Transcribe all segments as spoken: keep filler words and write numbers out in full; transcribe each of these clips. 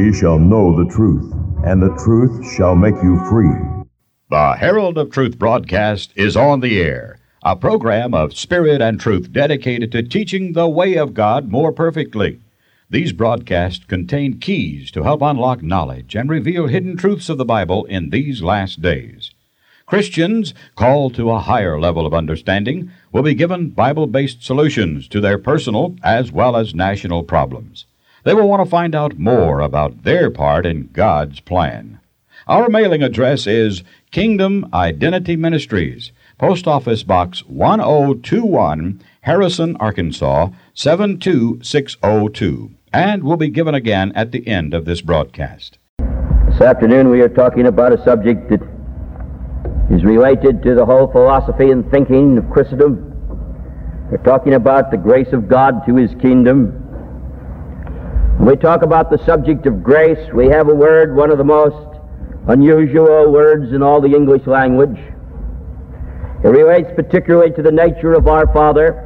ye shall know the truth, and the truth shall make you free. The Herald of Truth broadcast is on the air, a program of spirit and truth dedicated to teaching the way of God more perfectly. These broadcasts contain keys to help unlock knowledge and reveal hidden truths of the Bible in these last days. Christians called to a higher level of understanding will be given Bible-based solutions to their personal as well as national problems. They will want to find out more about their part in God's plan. Our mailing address is Kingdom Identity Ministries, Post Office Box one oh two one, Harrison, Arkansas, seven two six oh two, and will be given again at the end of this broadcast. This afternoon we are talking about a subject that is related to the whole philosophy and thinking of Christendom. We're talking about the grace of God to His kingdom. When we talk about the subject of grace, we have a word, one of the most unusual words in all the English language. It relates particularly to the nature of our Father.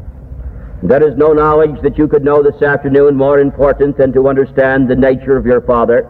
That is no knowledge that you could know this afternoon more important than to understand the nature of your Father.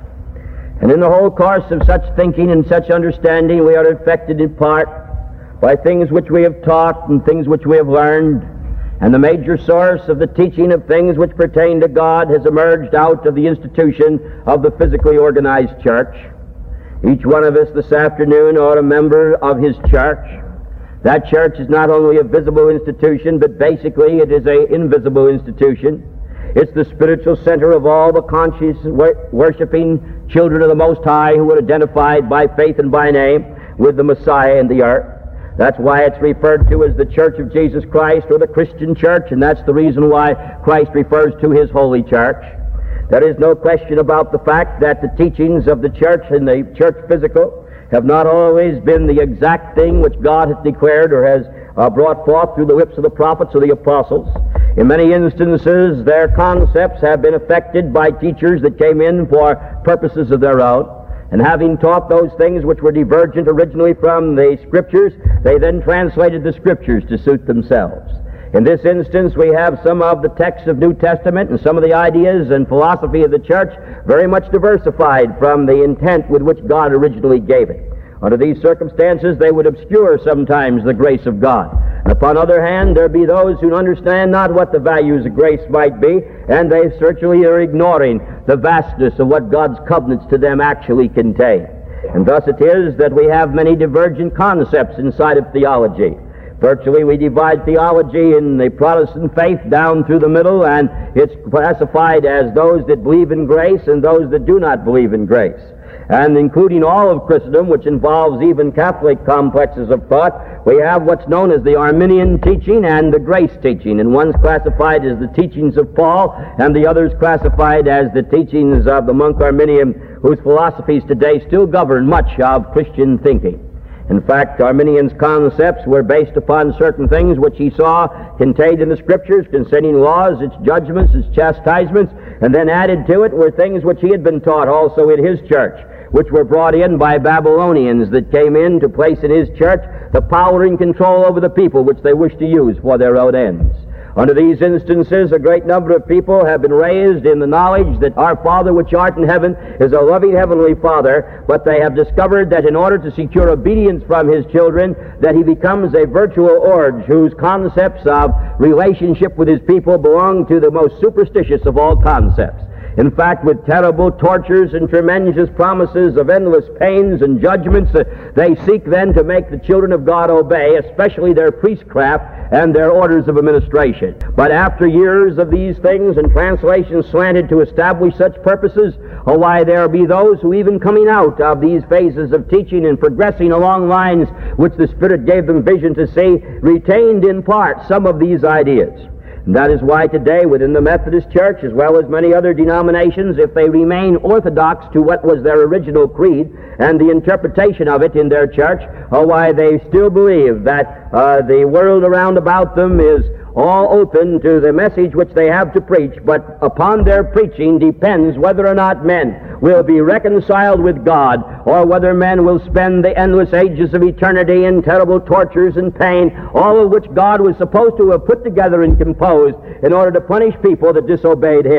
And in the whole course of such thinking and such understanding, we are affected in part by things which we have taught and things which we have learned. And the major source of the teaching of things which pertain to God has emerged out of the institution of the physically organized church. Each one of us this afternoon are a member of his church. That church is not only a visible institution, but basically it is an invisible institution. It's the spiritual center of all the conscious, wor- worshiping children of the Most High who are identified by faith and by name with the Messiah in the earth. That's why it's referred to as the Church of Jesus Christ, or the Christian Church, and that's the reason why Christ refers to His holy church. There is no question about the fact that the teachings of the church and the church physical have not always been the exact thing which God has declared or has uh, brought forth through the lips of the prophets or the apostles. In many instances, their concepts have been affected by teachers that came in for purposes of their own. And having taught those things which were divergent originally from the Scriptures, they then translated the Scriptures to suit themselves. In this instance, we have some of the texts of New Testament and some of the ideas and philosophy of the church very much diversified from the intent with which God originally gave it. Under these circumstances, they would obscure sometimes the grace of God. And upon the other hand, there be those who understand not what the values of grace might be, and they certainly are ignoring the vastness of what God's covenants to them actually contain. And thus it is that we have many divergent concepts inside of theology. Virtually, we divide theology in the Protestant faith down through the middle, and it's classified as those that believe in grace and those that do not believe in grace. And including all of Christendom, which involves even Catholic complexes of thought, we have what's known as the Arminian teaching and the grace teaching. And one's classified as the teachings of Paul, and the other's classified as the teachings of the monk Arminian, whose philosophies today still govern much of Christian thinking. In fact, Arminian's concepts were based upon certain things which he saw contained in the Scriptures concerning laws, its judgments, its chastisements, and then added to it were things which he had been taught also in his church, which were brought in by Babylonians that came in to place in his church the power and control over the people which they wished to use for their own ends. Under these instances, a great number of people have been raised in the knowledge that our Father which art in heaven is a loving heavenly Father, but they have discovered that in order to secure obedience from His children, that He becomes a virtual orge whose concepts of relationship with His people belong to the most superstitious of all concepts. In fact, with terrible tortures and tremendous promises of endless pains and judgments, uh, they seek then to make the children of God obey, especially their priestcraft and their orders of administration. But after years of these things and translations slanted to establish such purposes, oh, why, there be those who even coming out of these phases of teaching and progressing along lines which the Spirit gave them vision to see, retained in part some of these ideas. And that is why today within the Methodist Church, as well as many other denominations, if they remain orthodox to what was their original creed and the interpretation of it in their church, oh, why, they still believe that uh, the world around about them is all open to the message which they have to preach, but upon their preaching depends whether or not men will be reconciled with God, or whether men will spend the endless ages of eternity in terrible tortures and pain, all of which God was supposed to have put together and composed in order to punish people that disobeyed Him.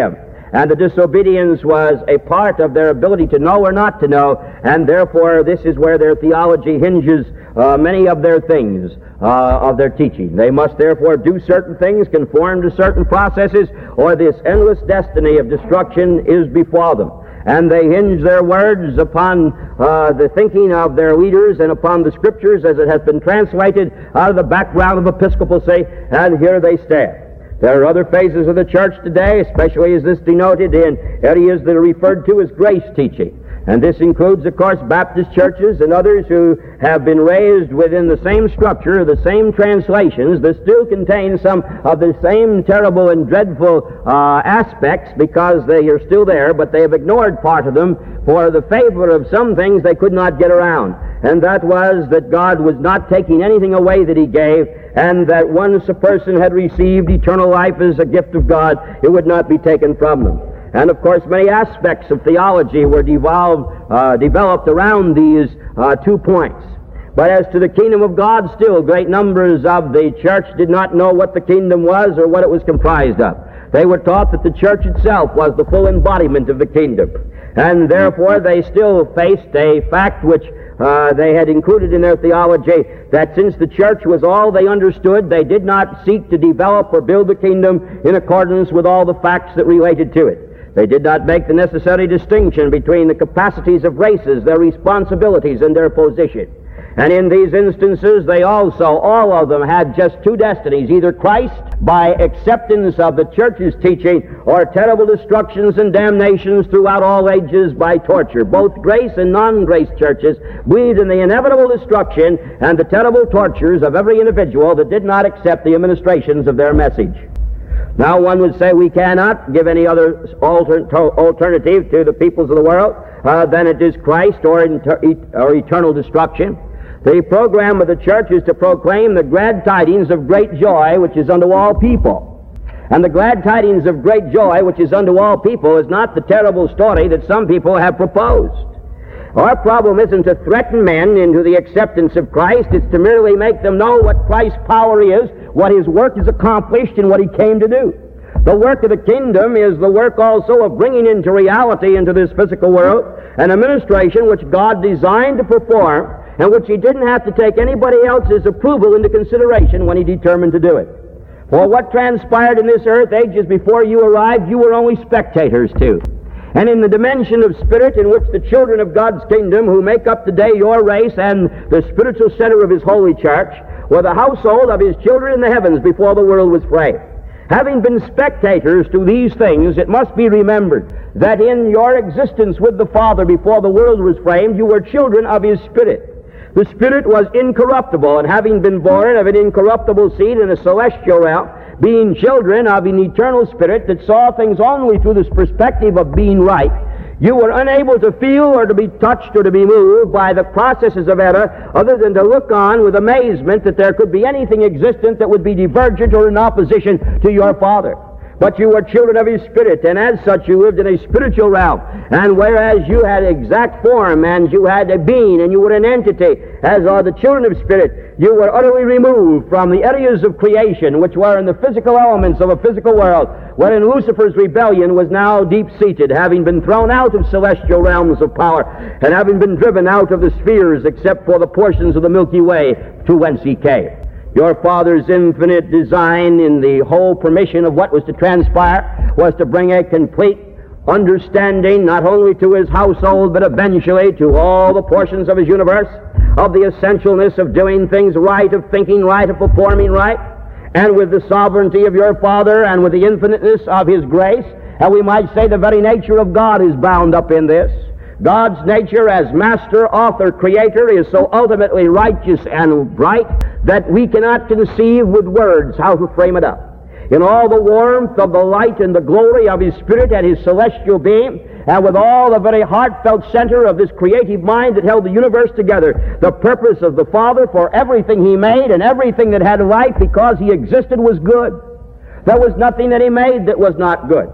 and the disobedience was a part of their ability to know or not to know, and therefore this is where their theology hinges uh, many of their things, uh, of their teaching. They must therefore do certain things, conform to certain processes, or this endless destiny of destruction is before them. And they hinge their words upon uh, the thinking of their leaders and upon the Scriptures as it has been translated out of the background of episcopacy, and here they stand. There are other phases of the church today, especially as this denoted in areas that are referred to as grace teaching. And this includes, of course, Baptist churches and others who have been raised within the same structure, the same translations that still contain some of the same terrible and dreadful uh, aspects, because they are still there, but they have ignored part of them for the favor of some things they could not get around. And that was that God was not taking anything away that He gave, and that once a person had received eternal life as a gift of God, it would not be taken from them. And of course, many aspects of theology were devolved, uh, developed around these uh, two points. But as to the kingdom of God, still great numbers of the church did not know what the kingdom was or what it was comprised of. They were taught that the church itself was the full embodiment of the kingdom. And therefore, they still faced a fact which uh, they had included in their theology, that since the church was all they understood, they did not seek to develop or build the kingdom in accordance with all the facts that related to it. They did not make the necessary distinction between the capacities of races, their responsibilities, and their position. And in these instances, they also, all of them, had just two destinies, either Christ by acceptance of the church's teaching, or terrible destructions and damnations throughout all ages by torture. Both grace and non-grace churches believed in the inevitable destruction and the terrible tortures of every individual that did not accept the administrations of their message. Now, one would say we cannot give any other alter- alternative to the peoples of the world uh, than it is Christ or, inter- or eternal destruction. The program of the church is to proclaim the glad tidings of great joy, which is unto all people. And the glad tidings of great joy, which is unto all people, is not the terrible story that some people have proposed. Our problem isn't to threaten men into the acceptance of Christ. It's to merely make them know what Christ's power is, what His work has accomplished, and what He came to do. The work of the kingdom is the work also of bringing into reality, into this physical world, an administration which God designed to perform, and which He didn't have to take anybody else's approval into consideration when He determined to do it. For what transpired in this earth ages before you arrived, you were only spectators to. And in the dimension of spirit in which the children of God's kingdom, who make up today your race and the spiritual center of His holy church, were the household of His children in the heavens before the world was framed. Having been spectators to these things, it must be remembered that in your existence with the Father before the world was framed, you were children of His Spirit. The Spirit was incorruptible, and having been born of an incorruptible seed in a celestial realm, being children of an eternal Spirit that saw things only through this perspective of being right, you were unable to feel or to be touched or to be moved by the processes of error, other than to look on with amazement that there could be anything existent that would be divergent or in opposition to your Father. But you were children of His Spirit, and as such you lived in a spiritual realm. And whereas you had exact form, and you had a being, and you were an entity, as are the children of Spirit, you were utterly removed from the areas of creation, which were in the physical elements of a physical world, wherein Lucifer's rebellion was now deep-seated, having been thrown out of celestial realms of power, and having been driven out of the spheres, except for the portions of the Milky Way to whence he came. Your Father's infinite design in the whole permission of what was to transpire was to bring a complete understanding not only to His household, but eventually to all the portions of His universe, of the essentialness of doing things right, of thinking right, of performing right, and with the sovereignty of your Father and with the infiniteness of His grace, and we might say the very nature of God is bound up in this. God's nature as master, author, creator is so ultimately righteous and bright that we cannot conceive with words how to frame it up. In all the warmth of the light and the glory of His Spirit and His celestial being, and with all the very heartfelt center of this creative mind that held the universe together, the purpose of the Father for everything He made and everything that had life because He existed was good. There was nothing that He made that was not good.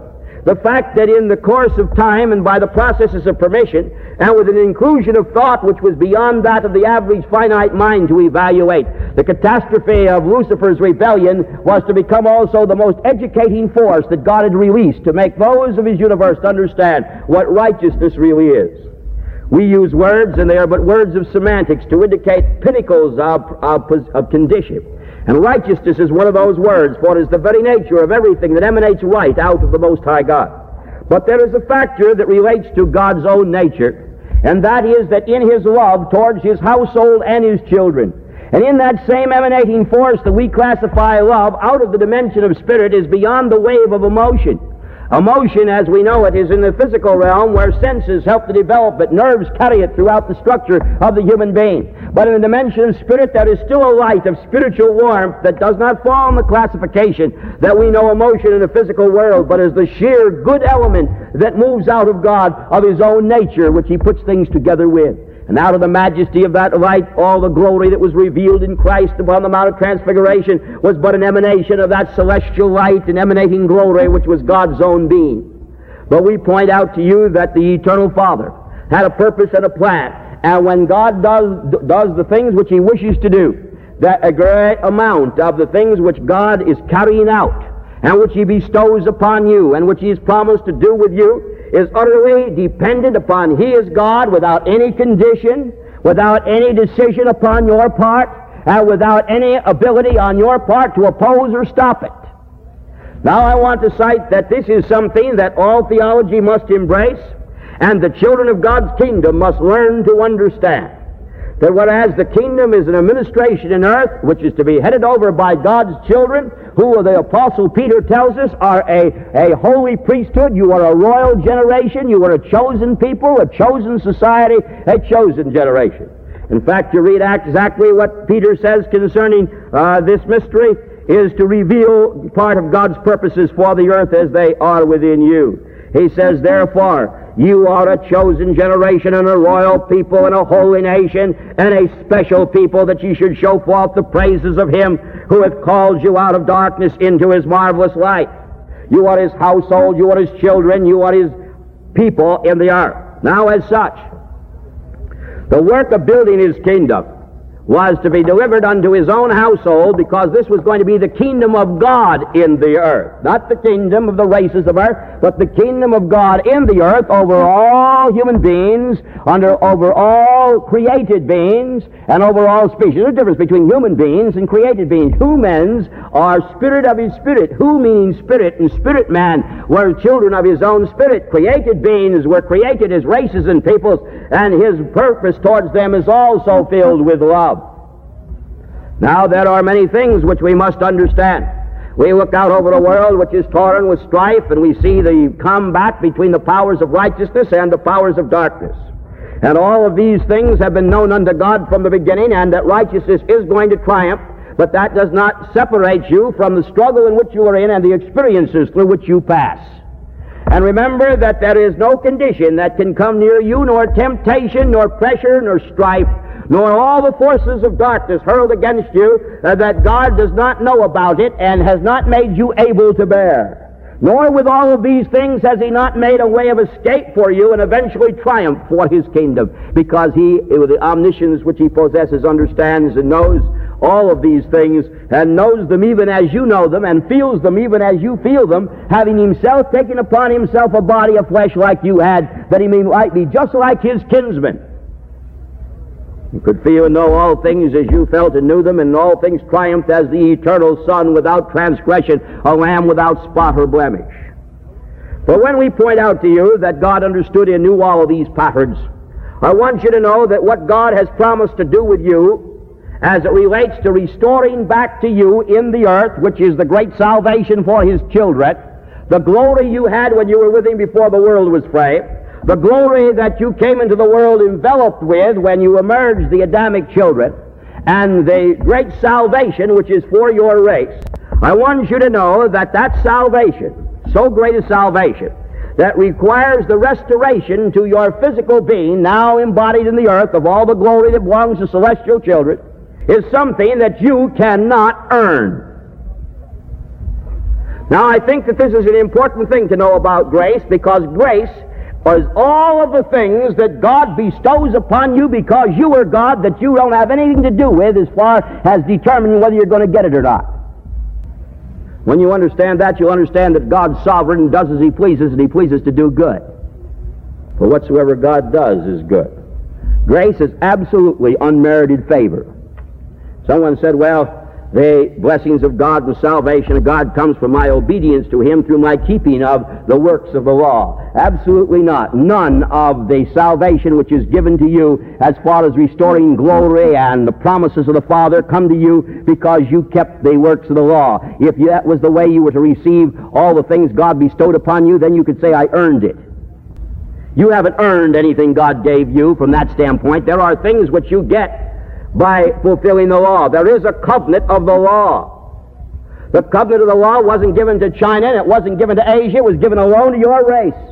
The fact that in the course of time and by the processes of permission, and with an inclusion of thought which was beyond that of the average finite mind to evaluate, the catastrophe of Lucifer's rebellion was to become also the most educating force that God had released to make those of his universe to understand what righteousness really is. We use words, and they are but words of semantics to indicate pinnacles of, of, of condition. And righteousness is one of those words, for it is the very nature of everything that emanates right out of the Most High God. But there is a factor that relates to God's own nature, and that is that in his love towards his household and his children, and in that same emanating force that we classify love out of the dimension of spirit, is beyond the wave of emotion. Emotion, as we know it, is in the physical realm where senses help to develop it, nerves carry it throughout the structure of the human being. But in the dimension of spirit, there is still a light of spiritual warmth that does not fall in the classification that we know emotion in the physical world, but is the sheer good element that moves out of God, of his own nature, which he puts things together with. And out of the majesty of that light, all the glory that was revealed in Christ upon the Mount of Transfiguration was but an emanation of that celestial light and emanating glory which was God's own being. But we point out to you that the Eternal Father had a purpose and a plan, and when God does, does the things which he wishes to do, that a great amount of the things which God is carrying out and which he bestows upon you and which he has promised to do with you is utterly dependent upon he is God, without any condition, without any decision upon your part, and without any ability on your part to oppose or stop it. Now I want to cite that this is something that all theology must embrace, and the children of God's kingdom must learn to understand. That whereas the kingdom is an administration in earth which is to be headed over by God's children, who the Apostle Peter tells us are a, a holy priesthood, you are a royal generation, you are a chosen people, a chosen society, a chosen generation. In fact, you read exactly what Peter says concerning uh, this mystery is to reveal part of God's purposes for the earth as they are within you. He says, therefore, you are a chosen generation and a royal people and a holy nation and a special people, that ye should show forth the praises of him who hath called you out of darkness into his marvelous light. You are his household, you are his children, you are his people in the earth. Now as such, the work of building his kingdom was to be delivered unto his own household, because this was going to be the kingdom of God in the earth. Not the kingdom of the races of earth, but the kingdom of God in the earth over all human beings, under over all created beings, and over all species. There's a difference between human beings and created beings. Humans are spirit of his spirit. Who meaning spirit, and spirit man were children of his own spirit. Created beings were created as races and peoples, and his purpose towards them is also filled with love. Now there are many things which we must understand. We look out over a world which is torn with strife, and we see the combat between the powers of righteousness and the powers of darkness. And all of these things have been known unto God from the beginning, and that righteousness is going to triumph, but that does not separate you from the struggle in which you are in and the experiences through which you pass. And remember that there is no condition that can come near you, nor temptation, nor pressure, nor strife, nor all the forces of darkness hurled against you, uh, that God does not know about it and has not made you able to bear. Nor with all of these things has he not made a way of escape for you and eventually triumph for his kingdom, because he, with the omniscience which he possesses, understands and knows all of these things, and knows them even as you know them, and feels them even as you feel them, having himself taken upon himself a body of flesh like you had, that he might be just like his kinsman. You could feel and know all things as you felt and knew them, and all things triumphed as the eternal Son without transgression, a lamb without spot or blemish. But when we point out to you that God understood and knew all of these patterns, I want you to know that what God has promised to do with you as it relates to restoring back to you in the earth, which is the great salvation for his children, the glory you had when you were with him before the world was framed, the glory that you came into the world enveloped with when you emerged the Adamic children, and the great salvation which is for your race. I want you to know that that salvation, so great a salvation, that requires the restoration to your physical being, now embodied in the earth, of all the glory that belongs to celestial children, is something that you cannot earn. Now, I think that this is an important thing to know about grace, because grace is all of the things that God bestows upon you because you are God that you don't have anything to do with as far as determining whether you're going to get it or not. When you understand that, you'll understand that God's sovereign and does as He pleases, and He pleases to do good. For whatsoever God does is good. Grace is absolutely unmerited favor. Someone said, well, the blessings of God and salvation of God comes from my obedience to Him through my keeping of the works of the law. Absolutely not. None of the salvation which is given to you as far as restoring glory and the promises of the Father come to you because you kept the works of the law. If that was the way you were to receive all the things God bestowed upon you, then you could say, I earned it. You haven't earned anything God gave you from that standpoint. There are things which you get by fulfilling the law. There is a covenant of the law. The covenant of the law wasn't given to China, and it wasn't given to Asia, it was given alone to your race.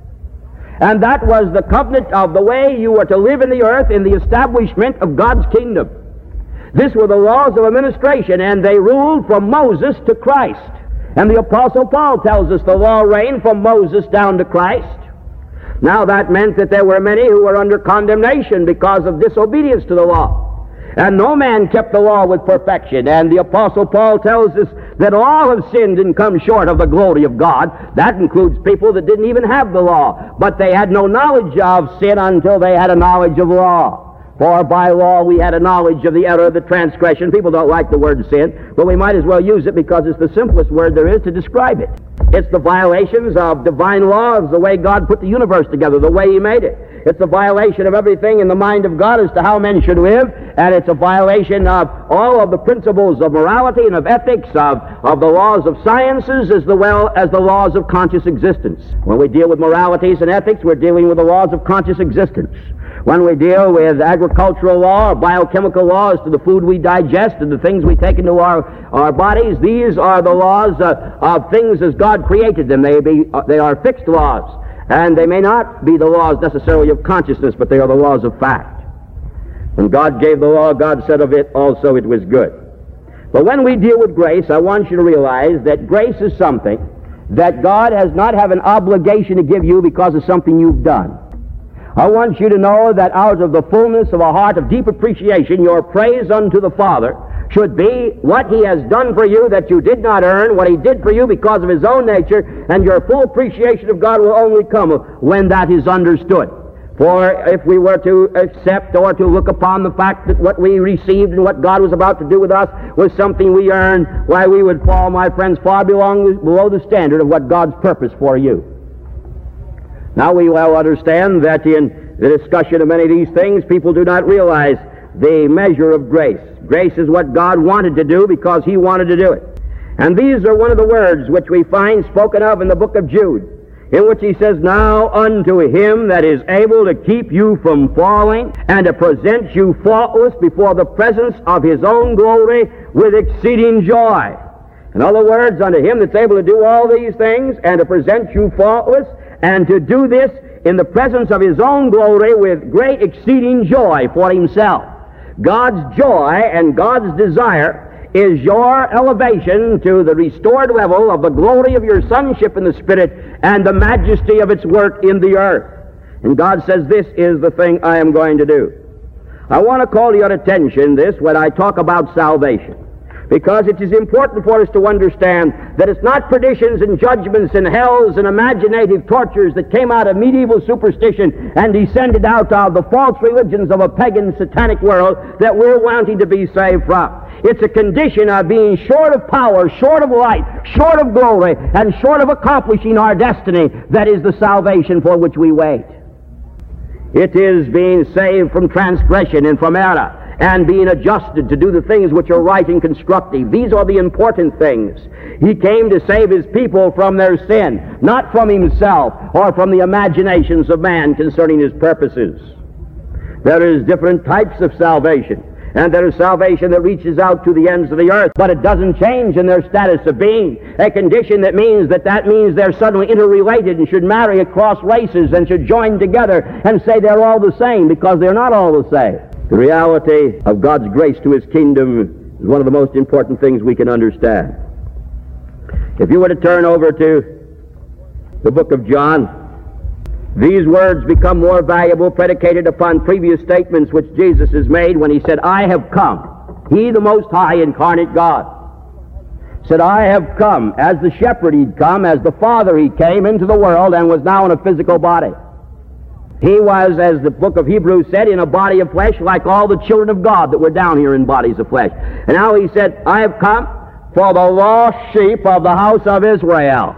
And that was the covenant of the way you were to live in the earth in the establishment of God's kingdom. These were the laws of administration, and they ruled from Moses to Christ. And the Apostle Paul tells us the law reigned from Moses down to Christ. Now that meant that there were many who were under condemnation because of disobedience to the law. And no man kept the law with perfection. And the Apostle Paul tells us that all have sinned and come short of the glory of God. That includes people that didn't even have the law, but they had no knowledge of sin until they had a knowledge of law. For by law we had a knowledge of the error of the transgression. People don't like the word sin, but we might as well use it because it's the simplest word there is to describe it. It's the violations of divine laws, the way God put the universe together, the way He made it. It's a violation of everything in the mind of God as to how men should live, and it's a violation of all of the principles of morality and of ethics, of, of the laws of sciences, as well as the laws of conscious existence. When we deal with moralities and ethics, we're dealing with the laws of conscious existence. When we deal with agricultural law or biochemical laws to the food we digest and the things we take into our, our bodies, these are the laws uh, of things as God created them. They, be, uh, they are fixed laws. And they may not be the laws necessarily of consciousness, but they are the laws of fact. When God gave the law, God said of it also it was good. But when we deal with grace, I want you to realize that grace is something that God has not have an obligation to give you because of something you've done. I want you to know that out of the fullness of a heart of deep appreciation, your praise unto the Father should be what He has done for you that you did not earn, what He did for you because of His own nature, and your full appreciation of God will only come when that is understood. For if we were to accept or to look upon the fact that what we received and what God was about to do with us was something we earned, why, we would fall, my friends, far below, below the standard of what God's purpose for you. Now we well understand that in the discussion of many of these things, people do not realize the measure of grace. Grace is what God wanted to do because He wanted to do it. And these are one of the words which we find spoken of in the book of Jude, in which he says, Now unto Him that is able to keep you from falling and to present you faultless before the presence of His own glory with exceeding joy. In other words, unto Him that's able to do all these things and to present you faultless, and to do this in the presence of His own glory with great exceeding joy for Himself. God's joy and God's desire is your elevation to the restored level of the glory of your sonship in the Spirit and the majesty of its work in the earth. And God says, this is the thing I am going to do. I want to call your attention this when I talk about salvation, because it is important for us to understand that it's not perditions and judgments and hells and imaginative tortures that came out of medieval superstition and descended out of the false religions of a pagan satanic world that we're wanting to be saved from. It's a condition of being short of power, short of light, short of glory, and short of accomplishing our destiny that is the salvation for which we wait. It is being saved from transgression and from error, and being adjusted to do the things which are right and constructive. These are the important things. He came to save His people from their sin, not from Himself or from the imaginations of man concerning His purposes. There is different types of salvation, and there is salvation that reaches out to the ends of the earth, but it doesn't change in their status of being. A condition that means that that means they're suddenly interrelated and should marry across races and should join together and say they're all the same, because they're not all the same. The reality of God's grace to His kingdom is one of the most important things we can understand. If you were to turn over to the book of John, these words become more valuable predicated upon previous statements which Jesus has made when he said, I have come. He, the Most High, incarnate God, said, I have come. As the shepherd he'd come, as the Father he came into the world and was now in a physical body. He was, as the book of Hebrews said, in a body of flesh like all the children of God that were down here in bodies of flesh. And now he said, I have come for the lost sheep of the house of Israel.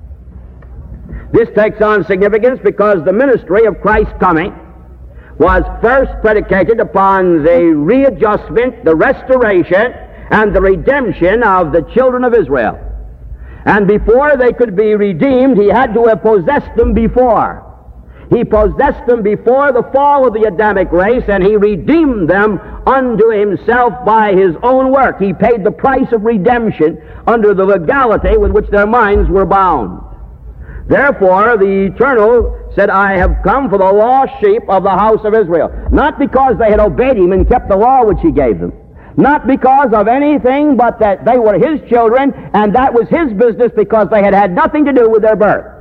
This takes on significance because the ministry of Christ's coming was first predicated upon the readjustment, the restoration, and the redemption of the children of Israel. And before they could be redeemed, he had to have possessed them before. He possessed them before the fall of the Adamic race, and he redeemed them unto himself by his own work. He paid the price of redemption under the legality with which their minds were bound. Therefore, the Eternal said, I have come for the lost sheep of the house of Israel. Not because they had obeyed him and kept the law which he gave them. Not because of anything but that they were his children, and that was his business because they had had nothing to do with their birth.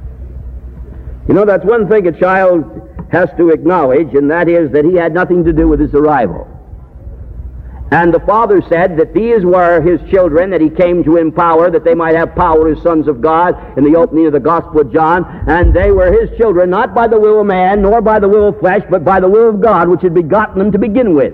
You know, that's one thing a child has to acknowledge, and that is that he had nothing to do with his arrival. And the Father said that these were his children that he came to empower, that they might have power as sons of God in the opening of the Gospel of John. And they were his children, not by the will of man, nor by the will of flesh, but by the will of God, which had begotten them to begin with.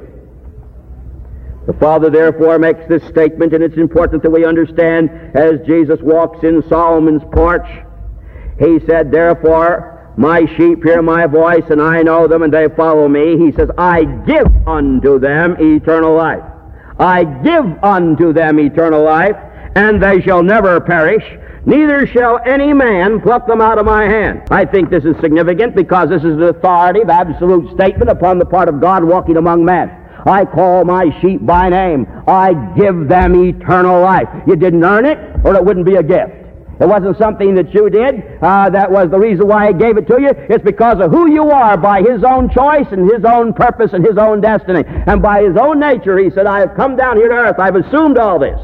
The Father therefore makes this statement, and it's important that we understand as Jesus walks in Solomon's porch. He said, therefore, my sheep hear my voice, and I know them, and they follow me. He says, I give unto them eternal life. I give unto them eternal life, and they shall never perish, neither shall any man pluck them out of my hand. I think this is significant because this is an authoritative, absolute statement upon the part of God walking among men. I call my sheep by name. I give them eternal life. You didn't earn it, or it wouldn't be a gift. It wasn't something that you did. Uh, that was the reason why he gave it to you. It's because of who you are by his own choice and his own purpose and his own destiny. And by his own nature, he said, I have come down here to earth. I've assumed all this.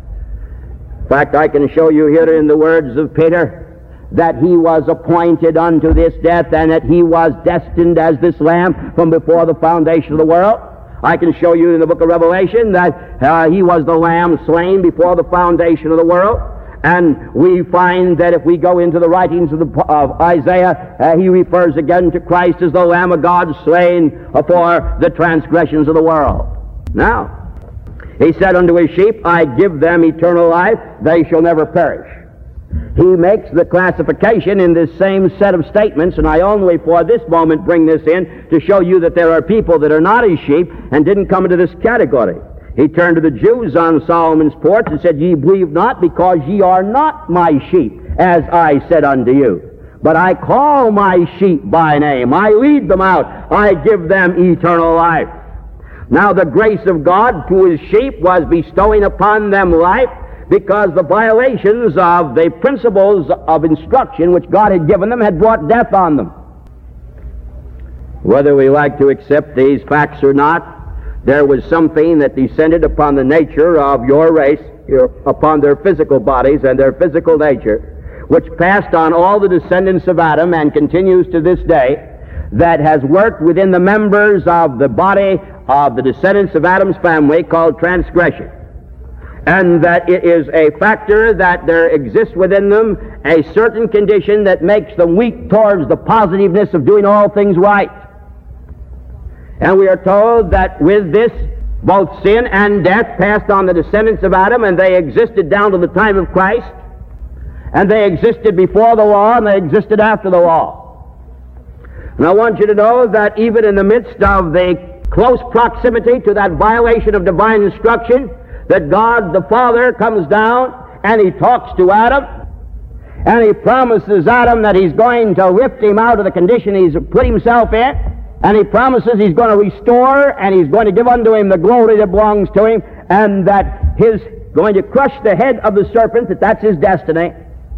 In fact, I can show you here in the words of Peter that he was appointed unto this death and that he was destined as this lamb from before the foundation of the world. I can show you in the book of Revelation that uh, he was the lamb slain before the foundation of the world. And we find that if we go into the writings of, the, of Isaiah, uh, he refers again to Christ as the Lamb of God slain for the transgressions of the world. Now, he said unto his sheep, I give them eternal life, they shall never perish. He makes the classification in this same set of statements, and I only for this moment bring this in to show you that there are people that are not his sheep and didn't come into this category. He turned to the Jews on Solomon's porch and said, Ye believe not, because ye are not my sheep, as I said unto you. But I call my sheep by name. I lead them out. I give them eternal life. Now the grace of God to his sheep was bestowing upon them life, because the violations of the principles of instruction which God had given them had brought death on them. Whether we like to accept these facts or not, there was something that descended upon the nature of your race, your, upon their physical bodies and their physical nature, which passed on all the descendants of Adam and continues to this day, that has worked within the members of the body of the descendants of Adam's family called transgression. And that it is a factor that there exists within them a certain condition that makes them weak towards the positiveness of doing all things right. And we are told that with this, both sin and death passed on the descendants of Adam, and they existed down to the time of Christ, and they existed before the law, and they existed after the law. And I want you to know that even in the midst of the close proximity to that violation of divine instruction, that God the Father comes down and he talks to Adam, and he promises Adam that he's going to lift him out of the condition he's put himself in. And he promises he's going to restore, and he's going to give unto him the glory that belongs to him, and that he's going to crush the head of the serpent, that that's his destiny.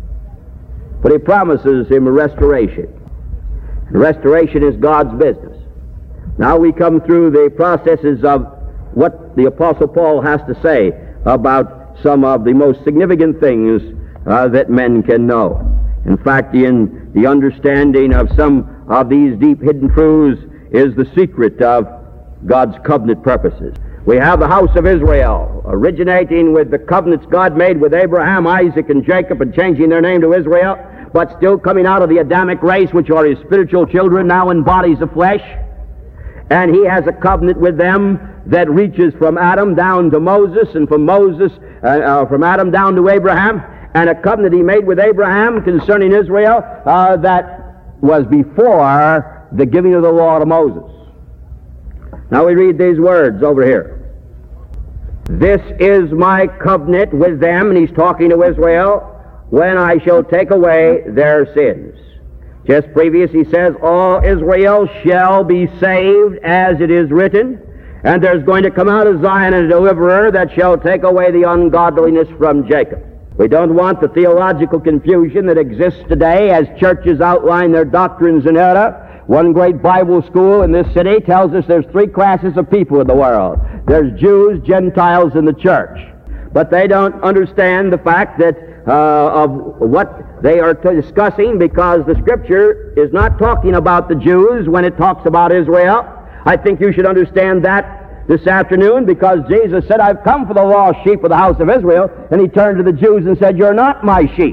But he promises him a restoration. And restoration is God's business. Now we come through the processes of what the Apostle Paul has to say about some of the most significant things uh, that men can know. In fact, in the understanding of some of these deep hidden truths is the secret of God's covenant purposes. We have the house of Israel, originating with the covenants God made with Abraham, Isaac, and Jacob, and changing their name to Israel, but still coming out of the Adamic race, which are his spiritual children now in bodies of flesh. And he has a covenant with them that reaches from Adam down to Moses, and from Moses, uh, uh, from Adam down to Abraham, and a covenant he made with Abraham concerning Israel uh, that was before the giving of the law to Moses. Now we read these words over here. This is my covenant with them, and he's talking to Israel, when I shall take away their sins. Just previous he says, all Israel shall be saved, as it is written, and there's going to come out of Zion a deliverer that shall take away the ungodliness from Jacob. We don't want the theological confusion that exists today as churches outline their doctrines in error. One great Bible school in this city tells us there's three classes of people in the world. There's Jews, Gentiles, and the church. But they don't understand the fact that uh, of what they are discussing, because the Scripture is not talking about the Jews when it talks about Israel. I think you should understand that this afternoon, because Jesus said, I've come for the lost sheep of the house of Israel, and he turned to the Jews and said, you're not my sheep.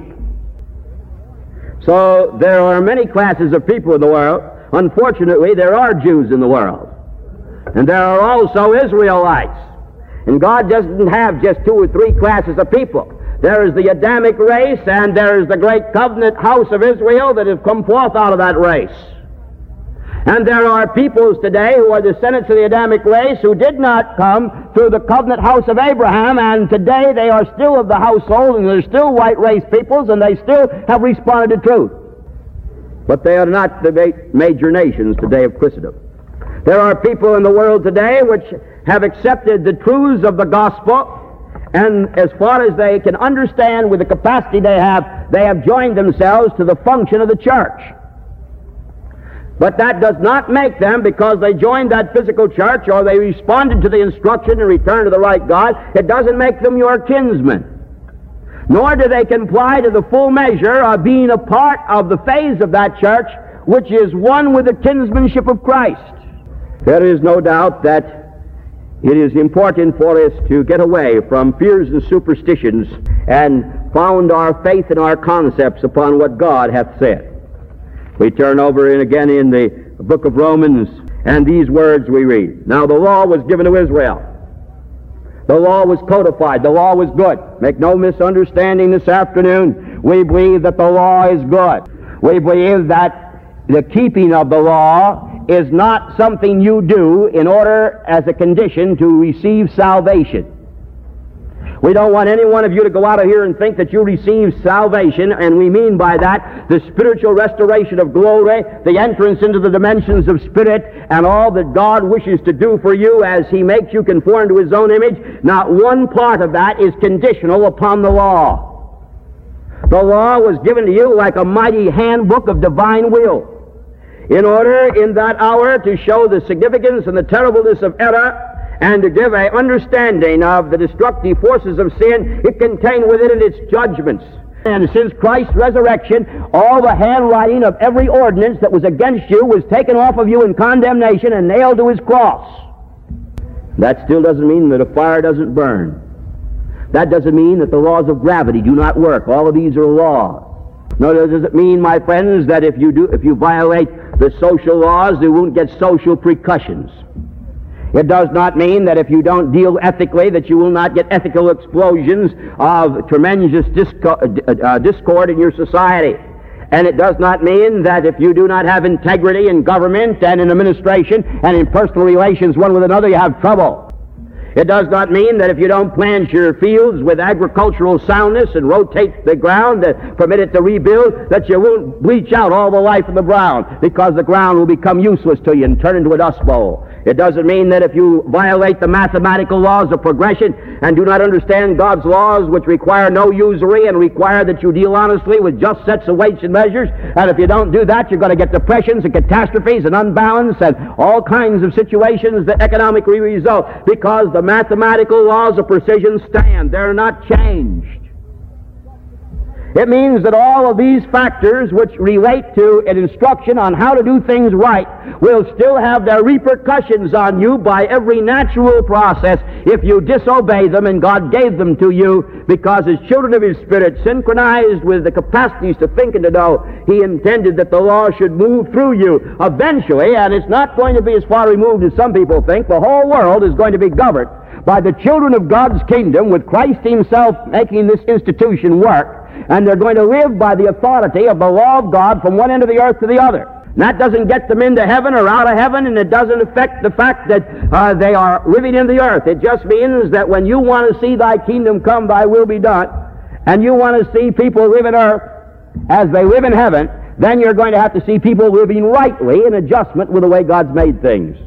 So there are many classes of people in the world. Unfortunately, there are Jews in the world. And there are also Israelites. And God doesn't have just two or three classes of people. There is the Adamic race, and there is the great covenant house of Israel that have come forth out of that race. And there are peoples today who are descendants of the Adamic race who did not come through the covenant house of Abraham, and today they are still of the household, and they're still white race peoples, and they still have responded to truth. But they are not the major nations today of Christendom. There are people in the world today which have accepted the truths of the gospel, and as far as they can understand with the capacity they have, they have joined themselves to the function of the church. But that does not make them, because they joined that physical church or they responded to the instruction and returned to the right God, it doesn't make them your kinsmen. Nor do they comply to the full measure of being a part of the phase of that church which is one with the kinsmanship of Christ. There is no doubt that it is important for us to get away from fears and superstitions and found our faith and our concepts upon what God hath said. We turn over in again in the book of Romans, and these words we read. Now the law was given to Israel. The law was codified. The law was good. Make no misunderstanding this afternoon. We believe that the law is good. We believe that the keeping of the law is not something you do in order as a condition to receive salvation. We don't want any one of you to go out of here and think that you receive salvation, and we mean by that the spiritual restoration of glory, the entrance into the dimensions of spirit, and all that God wishes to do for you as he makes you conform to his own image. Not one part of that is conditional upon the law. The law was given to you like a mighty handbook of divine will, in order in that hour to show the significance and the terribleness of error, and to give an understanding of the destructive forces of sin. It contained within it its judgments. And since Christ's resurrection, all the handwriting of every ordinance that was against you was taken off of you in condemnation and nailed to his cross. That still doesn't mean that a fire doesn't burn. That doesn't mean that the laws of gravity do not work. All of these are laws. Nor does it mean, my friends, that if you do, if you violate the social laws, you won't get social repercussions. It does not mean that if you don't deal ethically that you will not get ethical explosions of tremendous discord, uh, discord in your society. And it does not mean that if you do not have integrity in government and in administration and in personal relations one with another, you have trouble. It does not mean that if you don't plant your fields with agricultural soundness and rotate the ground and permit it to rebuild, that you won't bleach out all the life of the ground, because the ground will become useless to you and turn into a dust bowl. It doesn't mean that if you violate the mathematical laws of progression and do not understand God's laws, which require no usury and require that you deal honestly with just sets of weights and measures, and if you don't do that, you're going to get depressions and catastrophes and unbalance and all kinds of situations that economically result, because the mathematical laws of precision stand. They're not changed. It means that all of these factors which relate to an instruction on how to do things right will still have their repercussions on you by every natural process if you disobey them, and God gave them to you because as children of His Spirit, synchronized with the capacities to think and to know, He intended that the law should move through you eventually, and it's not going to be as far removed as some people think. The whole world is going to be governed by the children of God's kingdom, with Christ Himself making this institution work. And they're going to live by the authority of the law of God from one end of the earth to the other. And that doesn't get them into heaven or out of heaven, and it doesn't affect the fact that uh, they are living in the earth. It just means that when you want to see Thy kingdom come, Thy will be done, and you want to see people live in earth as they live in heaven, then you're going to have to see people living rightly in adjustment with the way God's made things.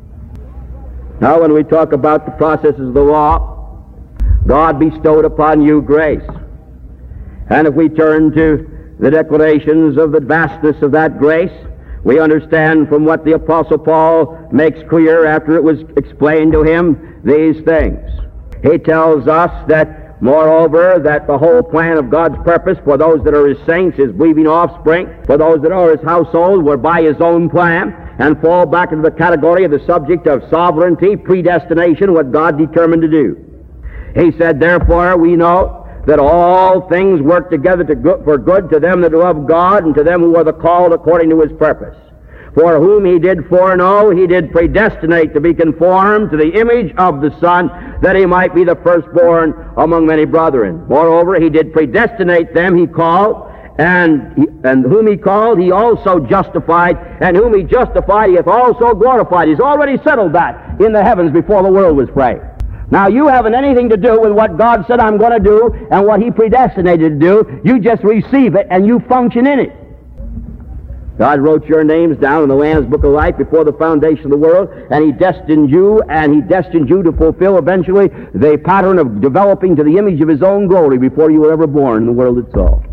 Now, when we talk about the processes of the law, God bestowed upon you grace. And if we turn to the declarations of the vastness of that grace, we understand from what the Apostle Paul makes clear after it was explained to him these things. He tells us that, moreover, that the whole plan of God's purpose for those that are His saints, His believing offspring, for those that are His household, were by His own plan, and fall back into the category of the subject of sovereignty, predestination, what God determined to do. He said, therefore, we know that all things work together to good, for good to them that love God and to them who are the called according to His purpose. For whom He did foreknow, He did predestinate to be conformed to the image of the Son, that He might be the firstborn among many brethren. Moreover, He did predestinate them, He called, and, he, and whom He called, He also justified, and whom He justified, He hath also glorified. He's already settled that in the heavens before the world was framed. Now, you haven't anything to do with what God said I'm going to do and what He predestinated to do. You just receive it and you function in it. God wrote your names down in the Lamb's Book of Life before the foundation of the world, and He destined you, and He destined you to fulfill eventually the pattern of developing to the image of His own glory before you were ever born in the world itself.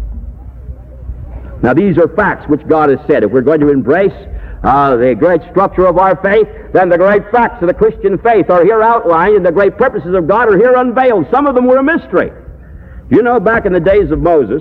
Now, these are facts which God has said. If we're going to embrace Uh, the great structure of our faith, then the great facts of the Christian faith are here outlined, and the great purposes of God are here unveiled. Some of them were a mystery. You know, back in the days of Moses,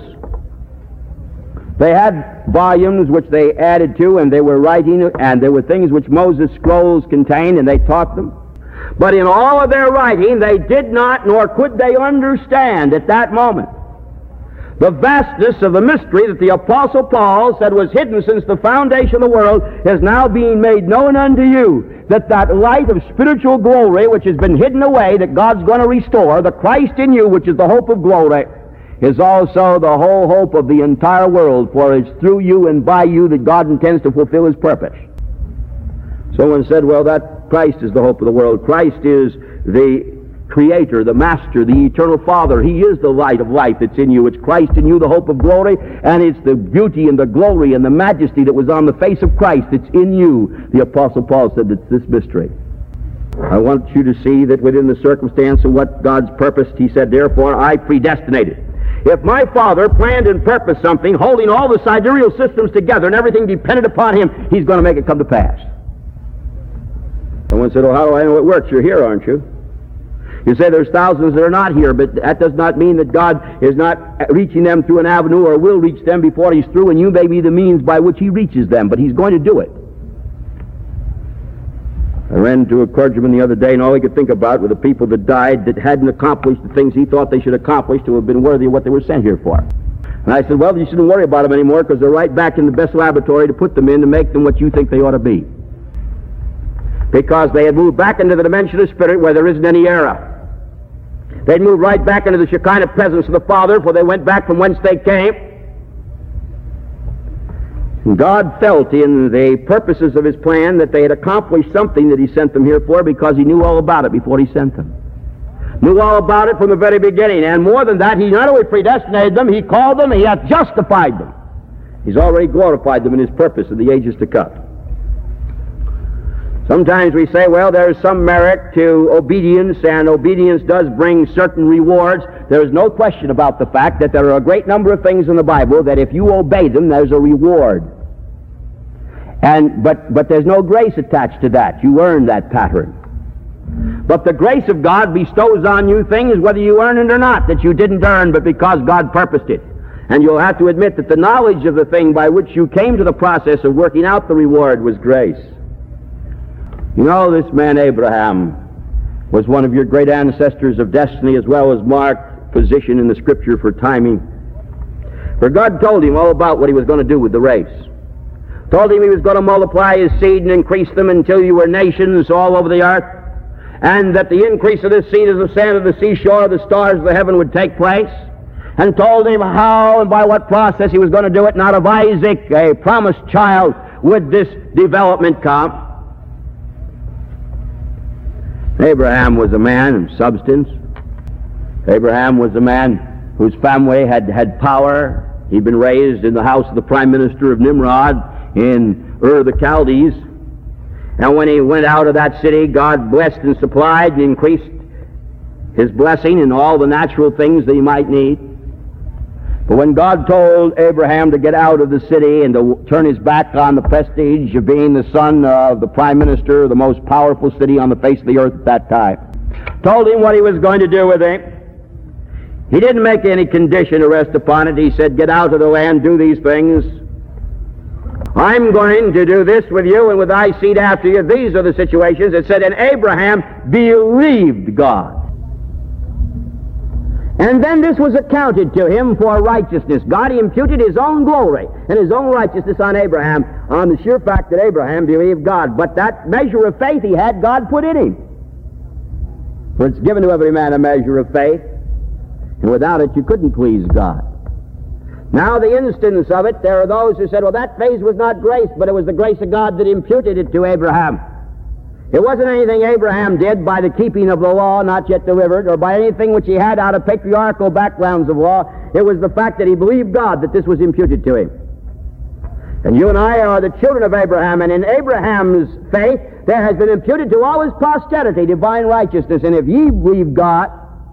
they had volumes which they added to, and they were writing, and there were things which Moses' scrolls contained, and they taught them. But in all of their writing, they did not, nor could they understand at that moment the vastness of the mystery that the Apostle Paul said was hidden since the foundation of the world is now being made known unto you, that that light of spiritual glory which has been hidden away, that God's going to restore, the Christ in you, which is the hope of glory, is also the whole hope of the entire world, for it's through you and by you that God intends to fulfill His purpose. Someone said, well, that Christ is the hope of the world. Christ is the Creator, the Master, the Eternal Father. He is the light of life that's in you. It's Christ in you, the hope of glory, and it's the beauty and the glory and the majesty that was on the face of Christ that's in you. The Apostle Paul said that's this mystery. I want you to see that within the circumstance of what God's purposed, He said, therefore I predestinated. If my Father planned and purposed something, holding all the sidereal systems together and everything depended upon Him, He's going to make it come to pass. Someone said, oh, how do I know it works? You're here, aren't you? You say there's thousands that are not here, but that does not mean that God is not reaching them through an avenue or will reach them before He's through, and you may be the means by which He reaches them, but He's going to do it. I ran into a clergyman the other day, and all he could think about were the people that died that hadn't accomplished the things he thought they should accomplish to have been worthy of what they were sent here for. And I said, well, you shouldn't worry about them anymore, because they're right back in the best laboratory to put them in to make them what you think they ought to be. Because they had moved back into the dimension of spirit where there isn't any error. They'd moved right back into the Shekinah presence of the Father, for they went back from whence they came. And God felt in the purposes of His plan that they had accomplished something that He sent them here for, because He knew all about it before He sent them. Knew all about it from the very beginning. And more than that, He not only predestinated them, He called them, He hath justified them. He's already glorified them in His purpose in the ages to come. Sometimes we say, well, there's some merit to obedience, and obedience does bring certain rewards. There's no question about the fact that there are a great number of things in the Bible that if you obey them, there's a reward. And but but there's no grace attached to that. You earn that pattern. But the grace of God bestows on you things whether you earn it or not, that you didn't earn, but because God purposed it. And you'll have to admit that the knowledge of the thing by which you came to the process of working out the reward was grace. You know, this man Abraham was one of your great ancestors of destiny, as well as marked position in the Scripture for timing. For God told him all about what he was going to do with the race. Told him he was going to multiply his seed and increase them until you were nations all over the earth, and that the increase of this seed as the sand of the seashore, the stars of the heaven would take place, and told him how and by what process he was going to do it. And out of Isaac, a promised child, would this development come. Abraham was a man of substance. Abraham was a man whose family had had power. He'd been raised in the house of the prime minister of Nimrod in Ur of the Chaldees. And when he went out of that city, God blessed and supplied and increased his blessing in all the natural things that he might need. But when God told Abraham to get out of the city and to turn his back on the prestige of being the son of the prime minister of the most powerful city on the face of the earth at that time, told him what he was going to do with him, he didn't make any condition to rest upon it. He said, get out of the land, do these things. I'm going to do this with you and with thy seed after you. These are the situations. It said, and Abraham believed God. And then this was accounted to him for righteousness. God imputed his own glory and his own righteousness on Abraham on the sheer fact that Abraham believed God. But that measure of faith he had, God put in him. For it's given to every man a measure of faith, and without it you couldn't please God. Now the instance of it, there are those who said, well, that faith was not grace, but it was the grace of God that imputed it to Abraham. It wasn't anything Abraham did by the keeping of the law not yet delivered, or by anything which he had out of patriarchal backgrounds of law. It was the fact that he believed God that this was imputed to him. And you and I are the children of Abraham, and in Abraham's faith there has been imputed to all his posterity divine righteousness. And if ye believe God,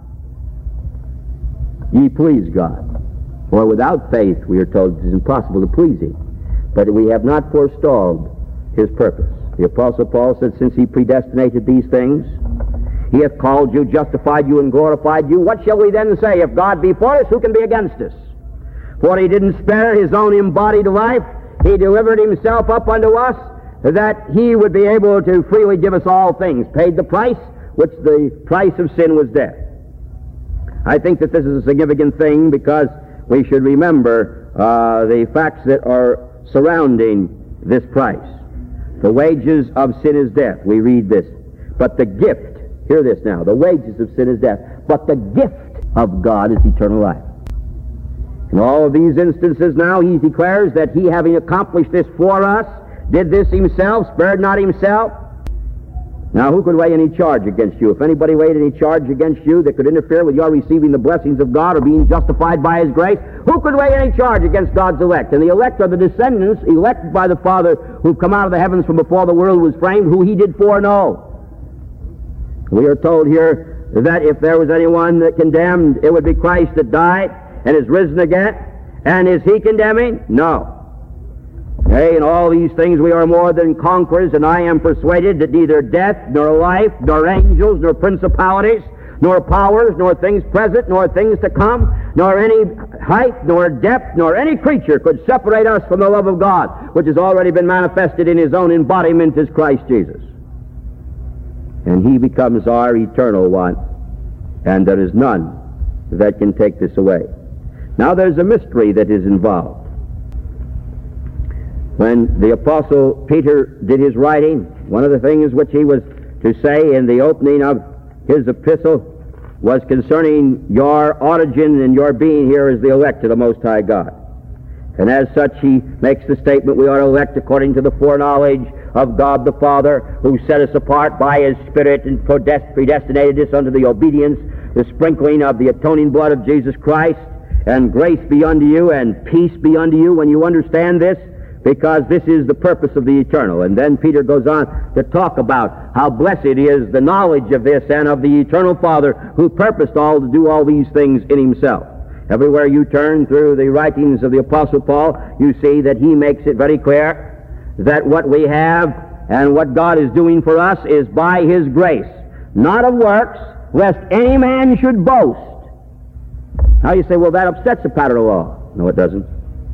ye please God. For without faith, we are told, it is impossible to please him. But we have not forestalled his purpose. The Apostle Paul said, since he predestinated these things, he hath called you, justified you, and glorified you. What shall we then say? If God be for us, who can be against us? For he didn't spare his own embodied life. He delivered himself up unto us, that he would be able to freely give us all things. Paid the price, which the price of sin was death. I think that this is a significant thing, because we should remember uh, the facts that are surrounding this price. The wages of sin is death. We read this. But the gift, hear this now, the wages of sin is death, but the gift of God is eternal life. In all of these instances now, he declares that he, having accomplished this for us, did this himself, spared not himself. Now, who could weigh any charge against you? If anybody weighed any charge against you that could interfere with your receiving the blessings of God or being justified by his grace, who could weigh any charge against God's elect? And the elect are the descendants elected by the Father who've come out of the heavens from before the world was framed, who he did foreknow. We are told here that if there was anyone that condemned, it would be Christ that died and is risen again. And is he condemning? No. Nay, in all these things we are more than conquerors, and I am persuaded that neither death, nor life, nor angels, nor principalities, nor powers, nor things present, nor things to come, nor any height, nor depth, nor any creature could separate us from the love of God, which has already been manifested in his own embodiment as Christ Jesus. And he becomes our eternal one, and there is none that can take this away. Now there's a mystery that is involved. When the Apostle Peter did his writing, one of the things which he was to say in the opening of his epistle was concerning your origin and your being here as the elect of the Most High God. And as such, he makes the statement, we are elect according to the foreknowledge of God the Father, who set us apart by his Spirit and predestinated us unto the obedience, the sprinkling of the atoning blood of Jesus Christ. And grace be unto you and peace be unto you when you understand this, because this is the purpose of the eternal. And then Peter goes on to talk about how blessed is the knowledge of this and of the eternal Father who purposed all to do all these things in himself. Everywhere you turn through the writings of the Apostle Paul, you see that he makes it very clear that what we have and what God is doing for us is by his grace, not of works, lest any man should boast. Now you say, well, that upsets the pattern of law. No, it doesn't.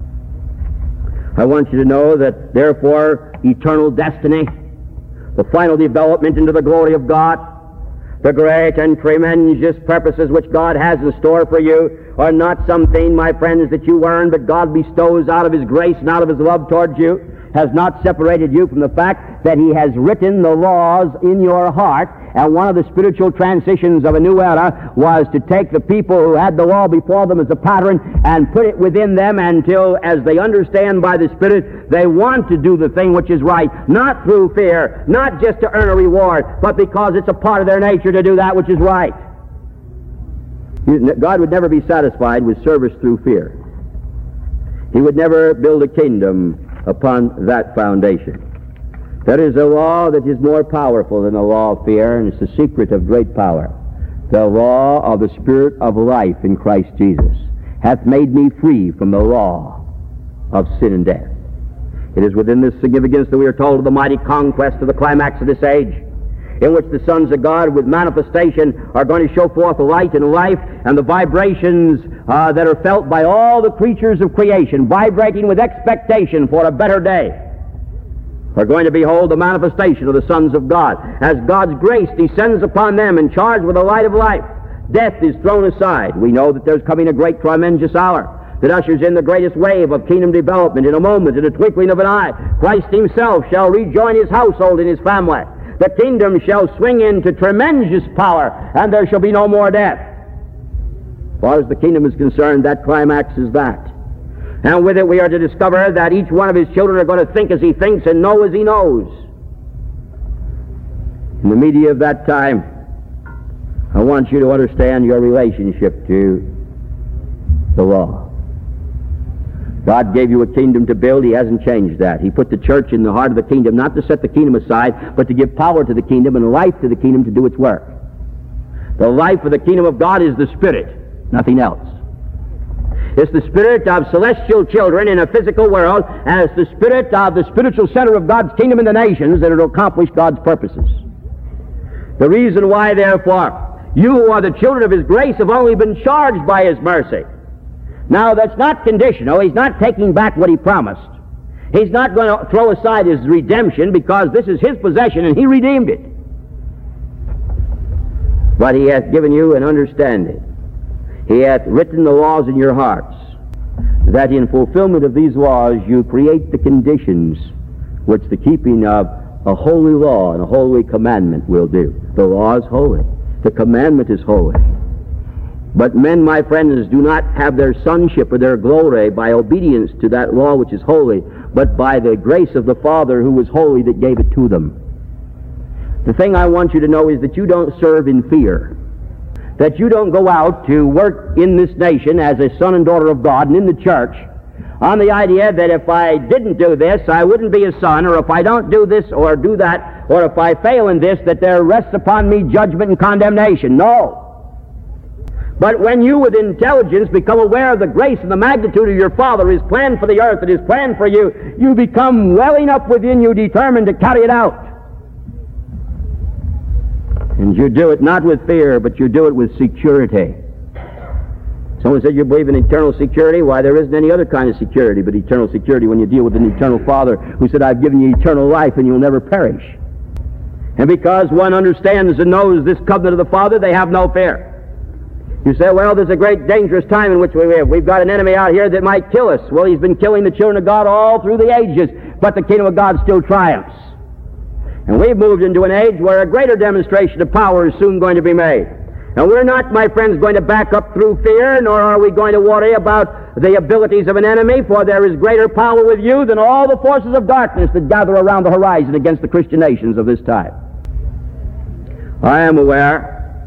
I want you to know that, therefore, eternal destiny, the final development into the glory of God, the great and tremendous purposes which God has in store for you are not something, my friends, that you earn, but God bestows out of His grace and out of His love towards you, has not separated you from the fact that He has written the laws in your heart. And one of the spiritual transitions of a new era was to take the people who had the law before them as a pattern and put it within them until, as they understand by the Spirit, they want to do the thing which is right, not through fear, not just to earn a reward, but because it's a part of their nature to do that which is right. God would never be satisfied with service through fear. He would never build a kingdom upon that foundation. There is a law that is more powerful than the law of fear, and it's the secret of great power. The law of the Spirit of life in Christ Jesus hath made me free from the law of sin and death. It is within this significance that we are told of the mighty conquest of the climax of this age, in which the sons of God with manifestation are going to show forth the light and life and the vibrations uh, that are felt by all the creatures of creation, vibrating with expectation for a better day. We're going to behold the manifestation of the sons of God as God's grace descends upon them and charged with the light of life. Death is thrown aside. We know that there's coming a great tremendous hour that ushers in the greatest wave of kingdom development in a moment, in a twinkling of an eye. Christ Himself shall rejoin His household and His family. The kingdom shall swing into tremendous power, and there shall be no more death. As far as the kingdom is concerned, that climax is that. And with it we are to discover that each one of His children are going to think as He thinks and know as He knows. In the media of that time, I want you to understand your relationship to the law. God gave you a kingdom to build. He hasn't changed that. He put the church in the heart of the kingdom, not to set the kingdom aside, but to give power to the kingdom and life to the kingdom to do its work. The life of the kingdom of God is the Spirit, nothing else. It's the spirit of celestial children in a physical world, and it's the spirit of the spiritual center of God's kingdom in the nations that will accomplish God's purposes. The reason why, therefore, you who are the children of His grace have only been charged by His mercy. Now, that's not conditional. He's not taking back what He promised. He's not going to throw aside His redemption because this is His possession and He redeemed it. But He hath given you an understanding. He hath written the laws in your hearts, that in fulfillment of these laws you create the conditions which the keeping of a holy law and a holy commandment will do. The law is holy. The commandment is holy. But men, my friends, do not have their sonship or their glory by obedience to that law which is holy, but by the grace of the Father who was holy that gave it to them. The thing I want you to know is that you don't serve in fear. That you don't go out to work in this nation as a son and daughter of God and in the church on the idea that if I didn't do this, I wouldn't be a son, or if I don't do this or do that, or if I fail in this, that there rests upon me judgment and condemnation. No. But when you with intelligence become aware of the grace and the magnitude of your Father, His plan for the earth and His plan for you, you become welling up within you determined to carry it out. And you do it not with fear, but you do it with security. Someone said, you believe in eternal security? Why, there isn't any other kind of security but eternal security when you deal with an eternal Father who said, I've given you eternal life and you'll never perish. And because one understands and knows this covenant of the Father, they have no fear. You say, well, there's a great dangerous time in which we live. We've got an enemy out here that might kill us. Well, he's been killing the children of God all through the ages, but the kingdom of God still triumphs. And we've moved into an age where a greater demonstration of power is soon going to be made. And we're not, my friends, going to back up through fear, nor are we going to worry about the abilities of an enemy, for there is greater power with you than all the forces of darkness that gather around the horizon against the Christian nations of this time. I am aware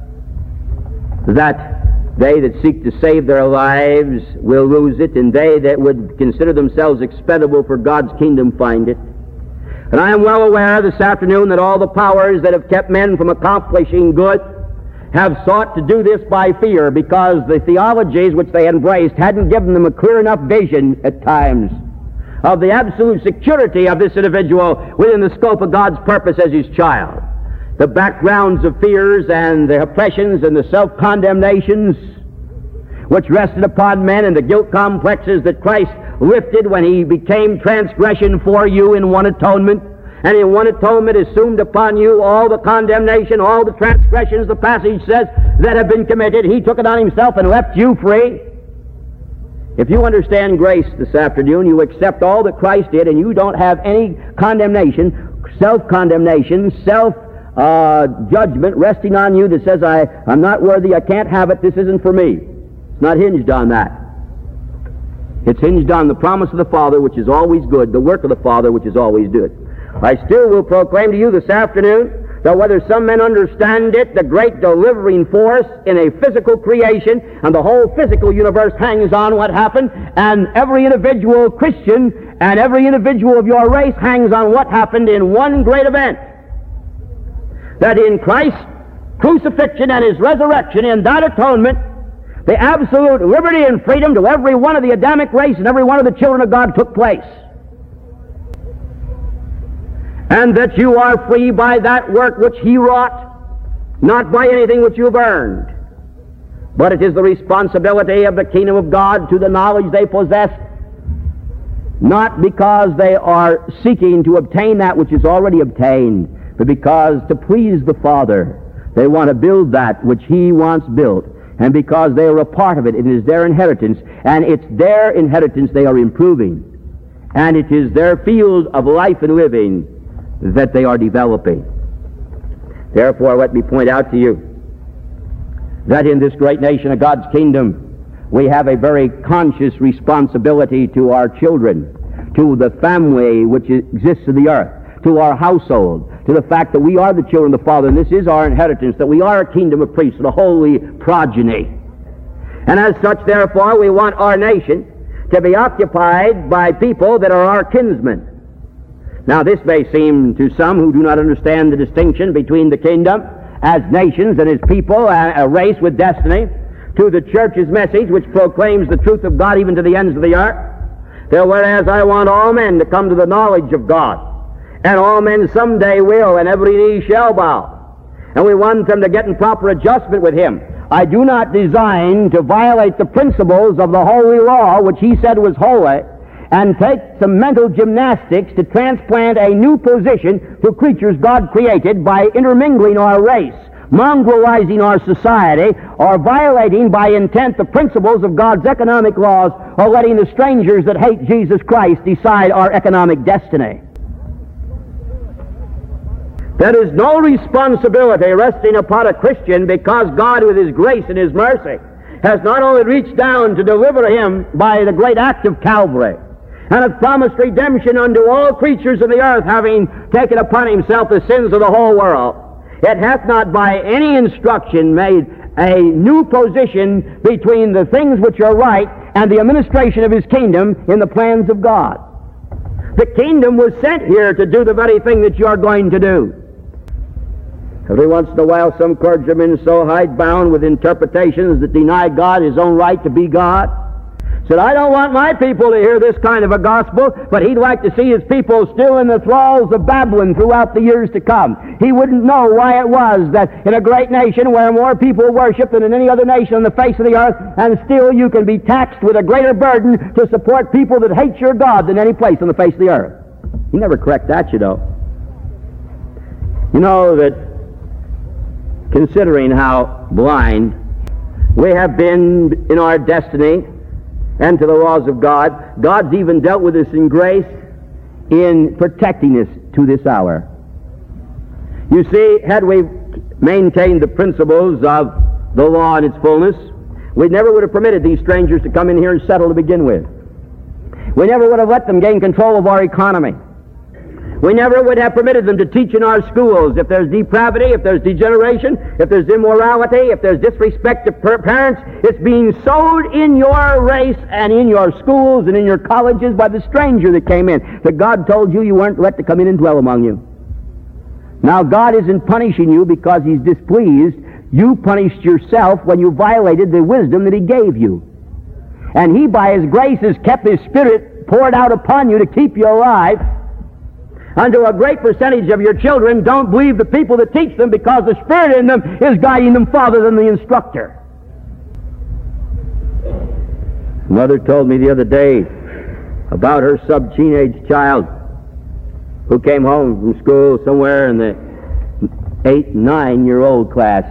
that they that seek to save their lives will lose it, and they that would consider themselves expendable for God's kingdom find it. And I am well aware this afternoon that all the powers that have kept men from accomplishing good have sought to do this by fear, because the theologies which they embraced hadn't given them a clear enough vision at times of the absolute security of this individual within the scope of God's purpose as His child. The backgrounds of fears and the oppressions and the self-condemnations which rested upon men, and the guilt complexes that Christ lifted when he became transgression for you in one atonement. And in one atonement assumed upon you all the condemnation, all the transgressions, the passage says, that have been committed. He took it on himself and left you free. If you understand grace this afternoon, you accept all that Christ did, and you don't have any condemnation, self-condemnation, self-judgment uh, resting on you that says, I, I'm not worthy, I can't have it, this isn't for me. It's not hinged on that. It's hinged on the promise of the Father, which is always good, the work of the Father, which is always good. I still will proclaim to you this afternoon that whether some men understand it, the great delivering force in a physical creation, and the whole physical universe hangs on what happened, and every individual Christian and every individual of your race hangs on what happened in one great event. That in Christ's crucifixion and his resurrection, in that atonement, the absolute liberty and freedom to every one of the Adamic race and every one of the children of God took place. And that you are free by that work which he wrought, not by anything which you have earned. But it is the responsibility of the kingdom of God to the knowledge they possess, not because they are seeking to obtain that which is already obtained, but because to please the Father, they want to build that which he wants built. And because they are a part of it, it is their inheritance, and it's their inheritance they are improving. And it is their field of life and living that they are developing. Therefore, let me point out to you that in this great nation of God's kingdom, we have a very conscious responsibility to our children, to the family which exists in the earth, to our household, to the fact that we are the children of the Father, and this is our inheritance, that we are a kingdom of priests, a holy progeny. And as such, therefore, we want our nation to be occupied by people that are our kinsmen. Now, this may seem to some who do not understand the distinction between the kingdom as nations and as people, a race with destiny, to the church's message which proclaims the truth of God even to the ends of the earth. That whereas I want all men to come to the knowledge of God, and all men someday will, and every knee shall bow, and we want them to get in proper adjustment with him, I do not design to violate the principles of the holy law, which he said was holy, and take some mental gymnastics to transplant a new position to creatures God created by intermingling our race, mongrelizing our society, or violating by intent the principles of God's economic laws, or letting the strangers that hate Jesus Christ decide our economic destiny. There is no responsibility resting upon a Christian, because God, with his grace and his mercy, has not only reached down to deliver him by the great act of Calvary, and hath promised redemption unto all creatures of the earth, having taken upon himself the sins of the whole world. It hath not by any instruction made a new position between the things which are right and the administration of his kingdom in the plans of God. The kingdom was sent here to do the very thing that you're going to do. Every once in a while, some clergymen so hidebound with interpretations that deny God his own right to be God said, I don't want my people to hear this kind of a gospel, but he'd like to see his people still in the thralls of Babylon throughout the years to come. He wouldn't know why it was that in a great nation where more people worship than in any other nation on the face of the earth, and still you can be taxed with a greater burden to support people that hate your God than any place on the face of the earth. He never correct that, you know. You know that, considering how blind we have been in our destiny and to the laws of God, God's even dealt with us in grace in protecting us to this hour. You see, had we maintained the principles of the law in its fullness, we never would have permitted these strangers to come in here and settle to begin with. We never would have let them gain control of our economy. We never would have permitted them to teach in our schools. If there's depravity, if there's degeneration, if there's immorality, if there's disrespect to parents, it's being sowed in your race and in your schools and in your colleges by the stranger that came in, that God told you you weren't let to come in and dwell among you. Now, God isn't punishing you because he's displeased. You punished yourself when you violated the wisdom that he gave you. And he, by his grace, has kept his Spirit poured out upon you to keep you alive. Unto a great percentage of your children don't believe the people that teach them, because the Spirit in them is guiding them farther than the instructor. Mother told me the other day about her sub-teenage child who came home from school somewhere in the eight, nine-year-old class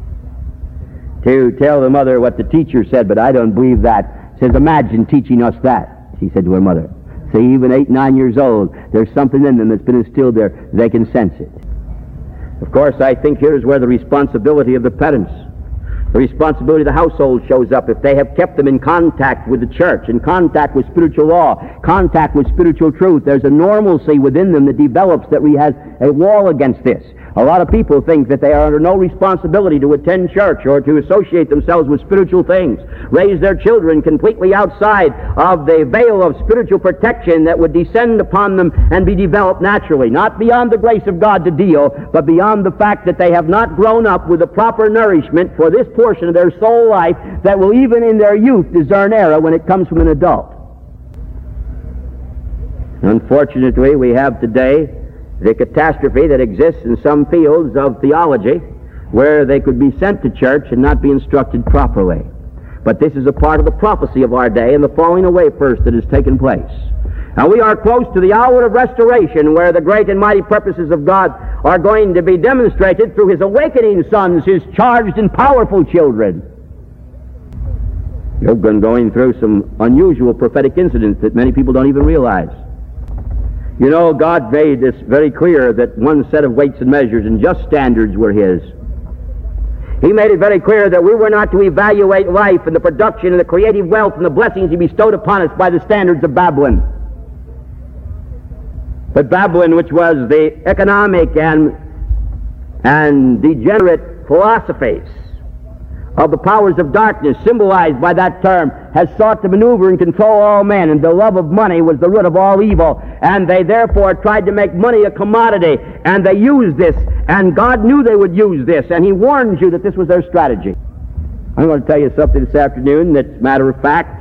to tell the mother what the teacher said, but I don't believe that. Says, imagine teaching us that, she said to her mother. See, even eight, nine years old, there's something in them that's been instilled there. They can sense it. Of course, I think here's where the responsibility of the parents, the responsibility of the household shows up. If they have kept them in contact with the church, in contact with spiritual law, contact with spiritual truth, there's a normalcy within them that develops that we has a wall against this. A lot of people think that they are under no responsibility to attend church or to associate themselves with spiritual things, raise their children completely outside of the veil of spiritual protection that would descend upon them and be developed naturally, not beyond the grace of God to deal, but beyond the fact that they have not grown up with the proper nourishment for this portion of their soul life that will even in their youth discern error when it comes from an adult. Unfortunately, we have today the catastrophe that exists in some fields of theology where they could be sent to church and not be instructed properly. But this is a part of the prophecy of our day and the falling away first that has taken place. Now we are close to the hour of restoration where the great and mighty purposes of God are going to be demonstrated through His awakening sons, His charged and powerful children. You've been going through some unusual prophetic incidents that many people don't even realize. You know, God made this very clear that one set of weights and measures and just standards were His. He made it very clear that we were not to evaluate life and the production and the creative wealth and the blessings He bestowed upon us by the standards of Babylon. But Babylon, which was the economic and, and degenerate philosophies of the powers of darkness, symbolized by that term, has sought to maneuver and control all men, and the love of money was the root of all evil, and they therefore tried to make money a commodity, and they used this, and God knew they would use this, and He warns you that this was their strategy. I'm going to tell you something this afternoon that's matter of fact.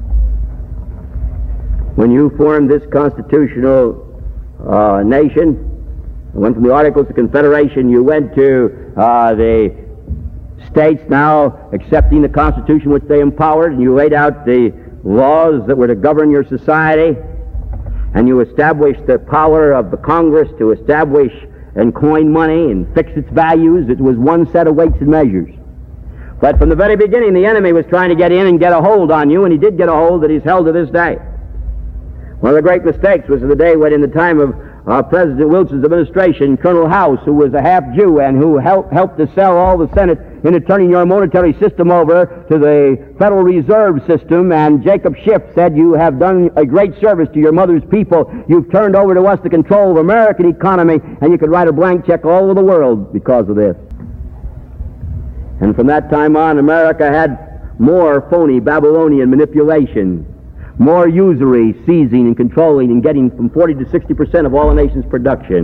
When you formed this constitutional uh, nation, went from the Articles of Confederation, you went to uh, the states now accepting the Constitution which they empowered, and you laid out the laws that were to govern your society, and you established the power of the Congress to establish and coin money and fix its values. It was one set of weights and measures. But from the very beginning, the enemy was trying to get in and get a hold on you, and he did get a hold that he's held to this day. One of the great mistakes was the day when, in the time of Uh, President Wilson's administration, Colonel House, who was a half-Jew and who helped, helped to sell all the Senate into turning your monetary system over to the Federal Reserve System, and Jacob Schiff said, you have done a great service to your mother's people. You've turned over to us the control of American economy, and you could write a blank check all over the world because of this. And from that time on, America had more phony Babylonian manipulation, more usury, seizing and controlling and getting from forty to sixty percent of all the nation's production.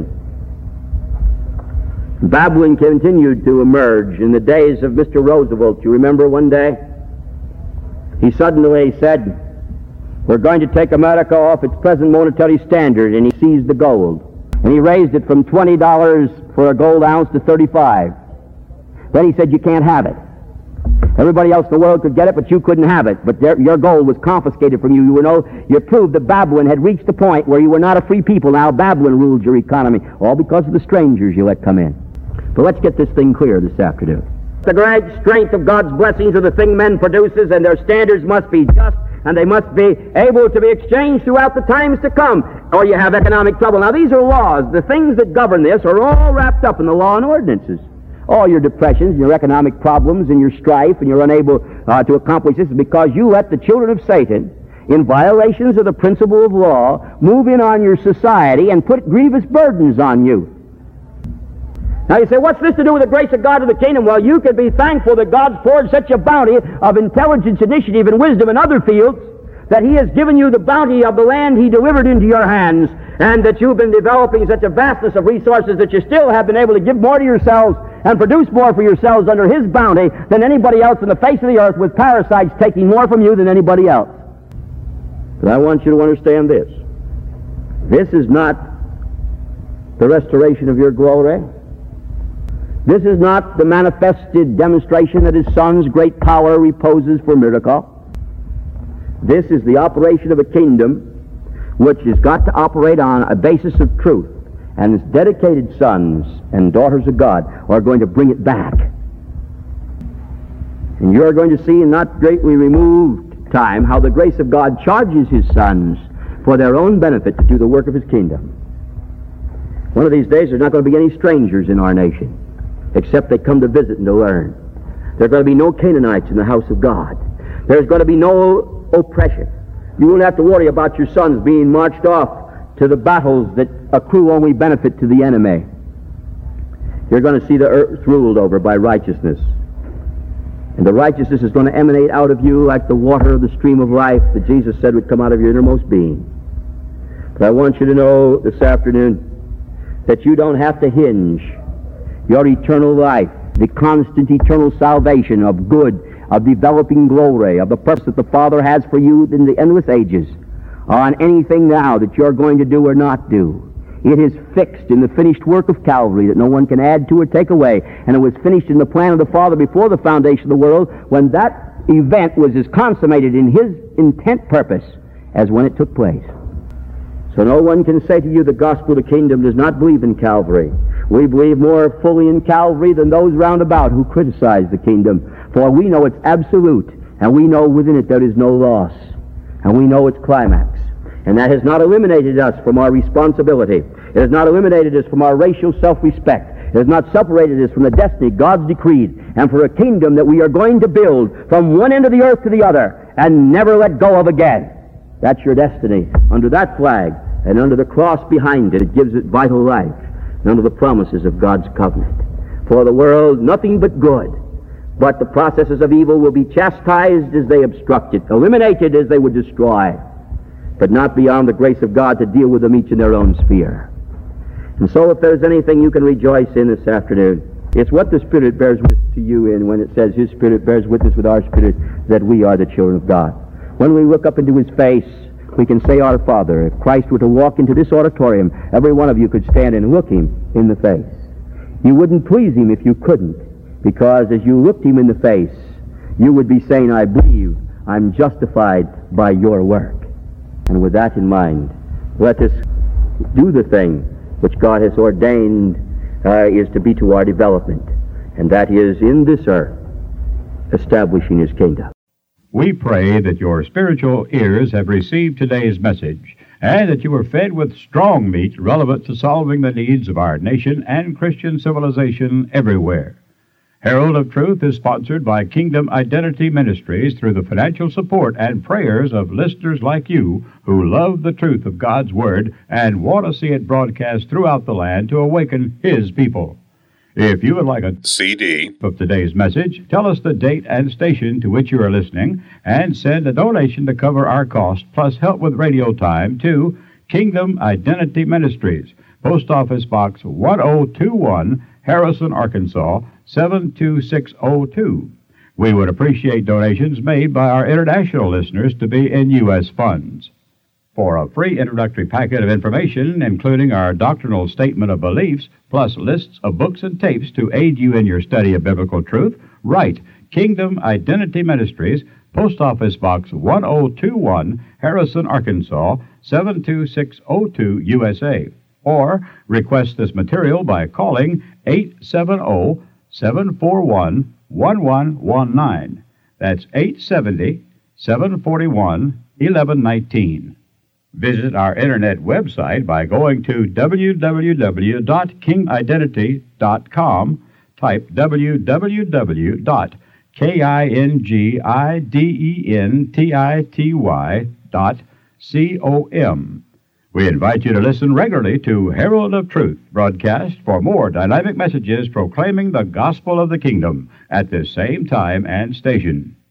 Babylon continued to emerge in the days of Mister Roosevelt. You remember one day? He suddenly said, we're going to take America off its present monetary standard, and he seized the gold. And he raised it from twenty dollars for a gold ounce to thirty-five. Then he said, you can't have it. Everybody else in the world could get it, but you couldn't have it. But there, your gold was confiscated from you. You were no, you proved that Babylon had reached the point where you were not a free people. Now Babylon ruled your economy, all because of the strangers you let come in. But let's get this thing clear this afternoon. The great strength of God's blessings are the thing men produces, and their standards must be just, and they must be able to be exchanged throughout the times to come, or you have economic trouble. Now these are laws. The things that govern this are all wrapped up in the law and ordinances. All your depressions, your economic problems, and your strife, and you're unable uh, to accomplish this is because you let the children of Satan, in violations of the principle of law, move in on your society and put grievous burdens on you. Now you say, what's this to do with the grace of God of the kingdom? Well, you can be thankful that God's poured such a bounty of intelligence, initiative, and wisdom in other fields that He has given you the bounty of the land He delivered into your hands, and that you've been developing such a vastness of resources that you still have been able to give more to yourselves and produce more for yourselves under His bounty than anybody else on the face of the earth, with parasites taking more from you than anybody else. But I want you to understand this. This is not the restoration of your glory. This is not the manifested demonstration that His Son's great power reposes for miracle. This is the operation of a kingdom which has got to operate on a basis of truth. And its dedicated sons and daughters of God are going to bring it back. And you're going to see in not greatly removed time how the grace of God charges his sons for their own benefit to do the work of his kingdom. One of these days there's not going to be any strangers in our nation, except they come to visit and to learn. There are going to be no Canaanites in the house of God. There's going to be no oppression. You won't have to worry about your sons being marched off to the battles that accrue only benefit to the enemy. You're going to see the earth ruled over by righteousness. And the righteousness is going to emanate out of you like the water of the stream of life that Jesus said would come out of your innermost being. But I want you to know this afternoon that you don't have to hinge your eternal life, the constant eternal salvation of good, of developing glory, of the purpose that the Father has for you in the endless ages, on anything now that you're going to do or not do. It is fixed in the finished work of Calvary that no one can add to or take away. And it was finished in the plan of the Father before the foundation of the world, when that event was as consummated in his intent purpose as when it took place. So no one can say to you the gospel of the kingdom does not believe in Calvary. We believe more fully in Calvary than those round about who criticize the kingdom. For we know it's absolute, and we know within it there is no loss. And we know its climax. And that has not eliminated us from our responsibility. It has not eliminated us from our racial self-respect. It has not separated us from the destiny God's decreed, and for a kingdom that we are going to build from one end of the earth to the other and never let go of again. That's your destiny. Under that flag and under the cross behind it, it gives it vital life, and under the promises of God's covenant. For the world, nothing but good. But the processes of evil will be chastised as they obstruct it, eliminated as they would destroy, but not beyond the grace of God to deal with them each in their own sphere. And so if there's anything you can rejoice in this afternoon, it's what the Spirit bears witness to you in when it says His Spirit bears witness with our spirit that we are the children of God. When we look up into His face, we can say, Our Father. If Christ were to walk into this auditorium, every one of you could stand and look Him in the face. You wouldn't please Him if you couldn't, because as you looked Him in the face, you would be saying, I believe I'm justified by your work. And with that in mind, let us do the thing which God has ordained uh, is to be to our development, and that is in this earth, establishing His kingdom. We pray that your spiritual ears have received today's message, and that you are fed with strong meat relevant to solving the needs of our nation and Christian civilization everywhere. Herald of Truth is sponsored by Kingdom Identity Ministries through the financial support and prayers of listeners like you who love the truth of God's Word and want to see it broadcast throughout the land to awaken His people. If you would like a C D of today's message, tell us the date and station to which you are listening, and send a donation to cover our cost, plus help with radio time, to Kingdom Identity Ministries, Post Office Box one oh two one, Harrison, Arkansas, seven two six oh two. We would appreciate donations made by our international listeners to be in U S funds. For a free introductory packet of information, including our doctrinal statement of beliefs, plus lists of books and tapes to aid you in your study of biblical truth, write Kingdom Identity Ministries, Post Office Box one oh two one, Harrison, Arkansas, seven two six oh two, U S A. Or request this material by calling eight seven zero, seven four one, one one one nine. That's eight seven zero, seven four one, one one one nine. Visit our internet website by going to w w w dot king identity dot com. Type w w w dot king identity dot com. We invite you to listen regularly to Herald of Truth broadcast for more dynamic messages proclaiming the gospel of the kingdom at this same time and station.